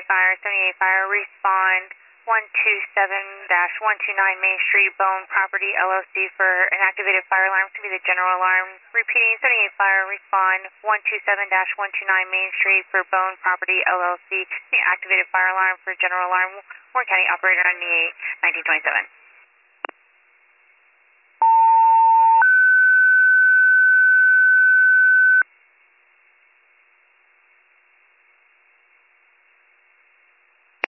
Fire, 78 Fire, respond 127-129 Main Street, Bone Property LLC for an activated fire alarm. It's going to be the general alarm. Repeating, 78 Fire, respond 127-129 Main Street for Bone Property LLC. The activated fire alarm for general alarm. Warren County operator on the 1927.